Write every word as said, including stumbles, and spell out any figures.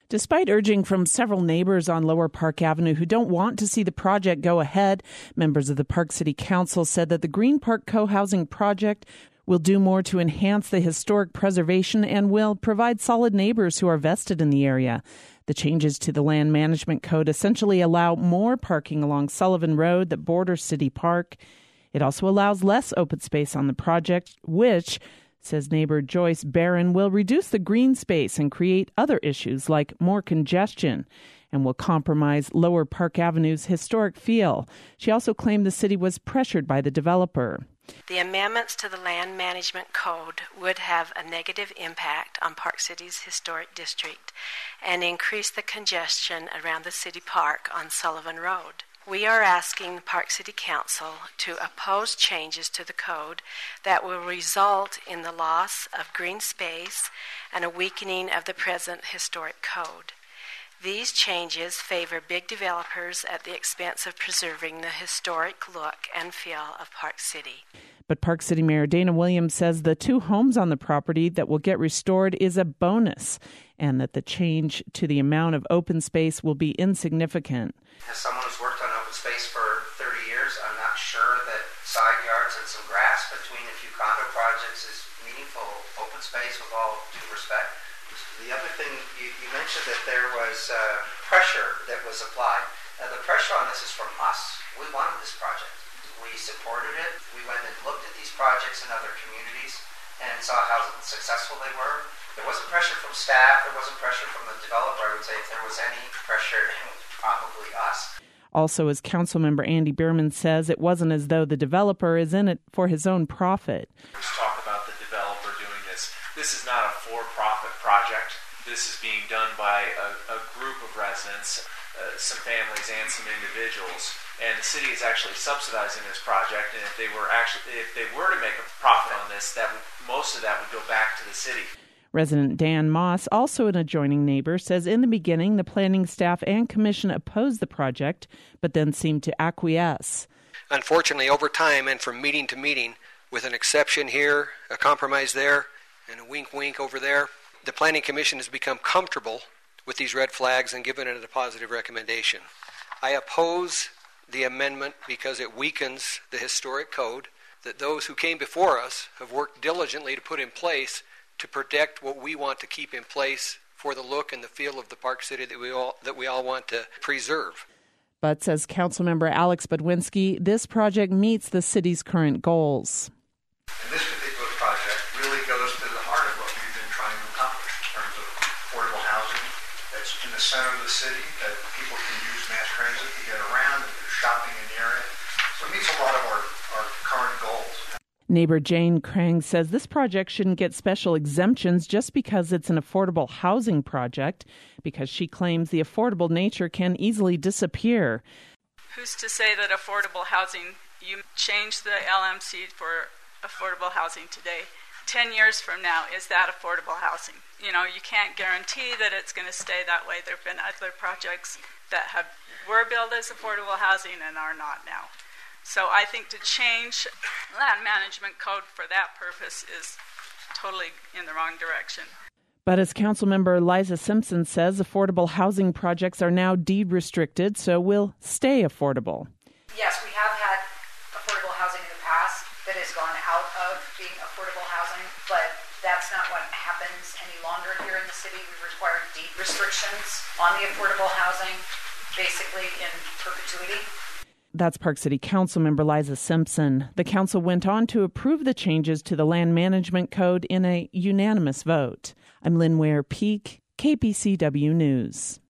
Despite urging from several neighbors on Lower Park Avenue who don't want to see the project go ahead, members of the Park City Council said that the Green Park Co-Housing Project will do more to enhance the historic preservation and will provide solid neighbors who are vested in the area. The changes to the Land Management Code essentially allow more parking along Sullivan Road that borders City Park. It also allows less open space on the project, which, says neighbor Joyce Barron, will reduce the green space and create other issues like more congestion and will compromise Lower Park Avenue's historic feel. She also claimed the city was pressured by the developer. The amendments to the Land Management Code would have a negative impact on Park City's historic district and increase the congestion around the city park on Sullivan Road. We are asking the Park City Council to oppose changes to the code that will result in the loss of green space and a weakening of the present historic code. These changes favor big developers at the expense of preserving the historic look and feel of Park City. But Park City Mayor Dana Williams says the two homes on the property that will get restored is a bonus and that the change to the amount of open space will be insignificant. As someone who's worked on open space for thirty years, I'm not sure that side yards and some grass between a few condo projects is meaningful open space, with all due respect. The other thing, you, you mentioned that there was uh, pressure that was applied. Now, the pressure on this is from us. We wanted this project. We supported it. We went and looked at these projects in other communities and saw how successful they were. There wasn't pressure from staff. There wasn't pressure from the developer. I would say if there was any pressure, it was probably us. Also, as Councilmember Andy Bierman says, it wasn't as though the developer is in it for his own profit. Let's talk about the developer doing this. This is not a for-profit project. This is being done by a, a group of residents, uh, some families and some individuals. And the city is actually subsidizing this project. And if they were actually, if they were to make a profit on this, that would, most of that would go back to the city. Resident Dan Moss, also an adjoining neighbor, says in the beginning the planning staff and commission opposed the project, but then seemed to acquiesce. Unfortunately, over time and from meeting to meeting, with an exception here, a compromise there, and a wink-wink over there, the Planning Commission has become comfortable with these red flags and given it a positive recommendation. I oppose the amendment because it weakens the historic code that those who came before us have worked diligently to put in place to protect what we want to keep in place for the look and the feel of the Park City that we all that we all want to preserve. But, says Councilmember Alex Budwinski, this project meets the city's current goals. And this particular project really goes to the heart of what we've been trying to accomplish in terms of affordable housing that's in the center of the city, that people can use mass transit to get around, and there's shopping in the area. So it meets a lot of our, our current goals. Neighbor Jane Krang says this project shouldn't get special exemptions just because it's an affordable housing project, because she claims the affordable nature can easily disappear. Who's to say that affordable housing, you change the L M C for affordable housing today, ten years from now, is that affordable housing? You know, you can't guarantee that it's going to stay that way. There have been other projects that have were built as affordable housing and are not now. So I think to change land management code for that purpose is totally in the wrong direction. But as Councilmember Liza Simpson says, affordable housing projects are now deed restricted, so will stay affordable. Yes, we have had affordable housing in the past that has gone out of being affordable housing, but that's not what happens any longer here in the city. We require deed restrictions on the affordable housing, basically in perpetuity. That's Park City Councilmember Liza Simpson. The council went on to approve the changes to the Land Management Code in a unanimous vote. I'm Lynn Ware Peak, K P C W News.